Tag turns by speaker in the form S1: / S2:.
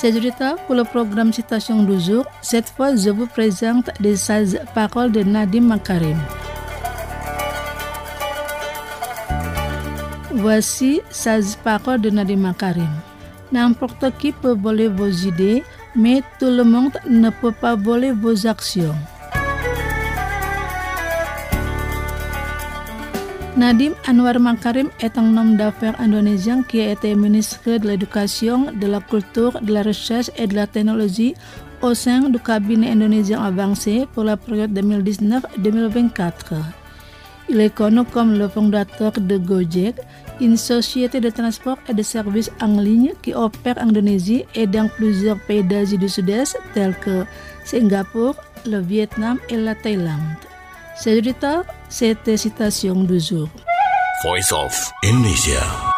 S1: C'est du temps pour le programme Citation du jour. Cette fois, je vous présente les 16 paroles de Nadim Makarim. Voici 16 paroles de Nadim Makarim. N'importe qui peut voler vos idées, mais tout le monde ne peut pas voler vos actions. Nadim Anwar Makarim est un homme d'affaires indonésien qui a été ministre de l'Éducation, de la Culture, de la Recherche et de la Technologie au sein du cabinet indonésien avancé pour la période 2019-2024. Il est connu comme le fondateur de Gojek, une société de transport et de services en ligne qui opère en Indonésie et dans plusieurs pays d'Asie du Sud-Est tels que Singapour, le Vietnam et la Thaïlande. C'est du temps, c'était Citation du jour.
S2: Voice of Indonesia.